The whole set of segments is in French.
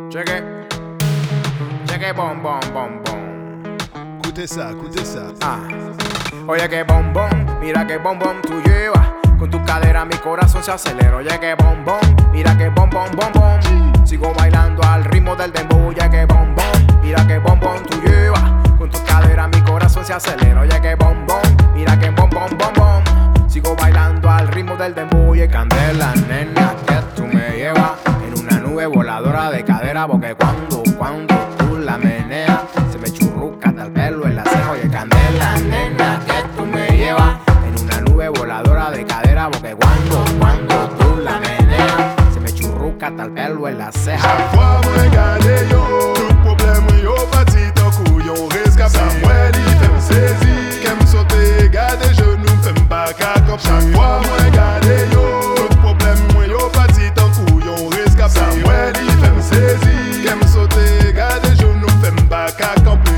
Check it, bom, bom, bom, bom. Écoutez ça. Ah. Oye que bombón, mira que bombón tú llevas. Con tu cadera mi corazón se acelera. Oye que bombón, mira que bombón, bombón. Sigo bailando al ritmo del dembow. Oye que bombón, mira que bombón tú llevas. Con tu cadera mi corazón se acelera. Oye que bombón, mira que bombón, bombón. Sigo bailando al ritmo del dembow. Oye candela, nena, que tú me llevas en una nube voladora de cadera. Porque cuando tú la meneas, se me churruca hasta el pelo en la ceja. Oye candela, nena, que tú me llevas en una nube voladora de cadera. Porque cuando tú la meneas, se me churruca hasta el pelo en la ceja. Chaque fois moi gade yo, tout problème yo parti tant kou yon rescapé. Moi li fait me saisir, qu'aime sauter gade genou fait me pas qu'à camper. Chaque fois moi gade yo, tout problème yo parti tant kou yon rescapé. Moi li fait me saisir, qu'aime sauter gade genou fait me pas qu'à camper.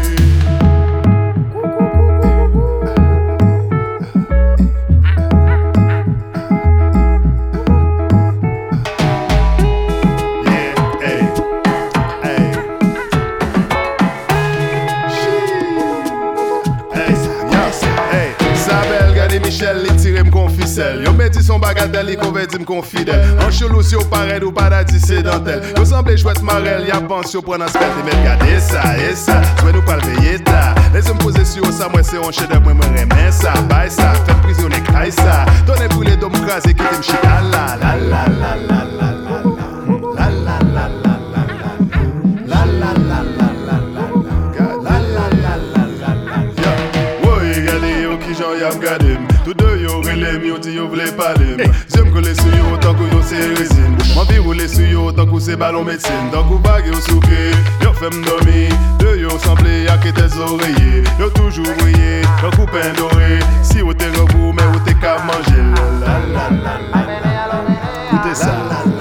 Michel, li tire m'kon ficelle. Yo me dit son bagatelle, li converti m'kon fidèle. En chelou si yo pareil ou paradis sédentaire. Yo semble chouette marel, y'a pense yo prend en spète. Mais regardez ça, et ça, soit nous pas le veiller ta. Laisse me poser sur ça, moi c'est un chef-d'œuvre, moi remets ça. Baille ça, fait prisonnier, caille ça. Donnez pour les dômes crasés, quitte m'chit. La la la la la la la la la la la la la la la la. Y'a m'gade tout deux yo relèm yo ti yo vle pale j'aime coller sur yo tant que yo c'est résine m'envie rouler sur yo tant que c'est ballon médecine tant que vague yo souké yo fait m'dormir deux yo semblé à que tes oreillers yo toujours brillé yo coupin doré si yo t'es rebou mais yo t'es qu'à manger la la la la écoutez ça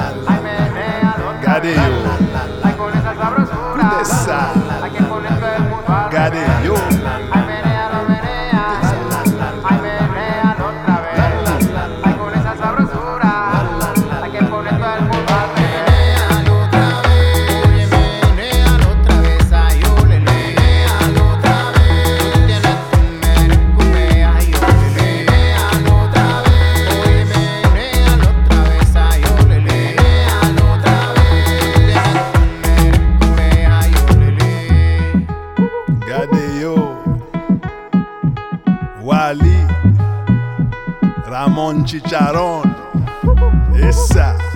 gade yo écoutez ça gade yo. Wally, Ramon Chicharrón, esa.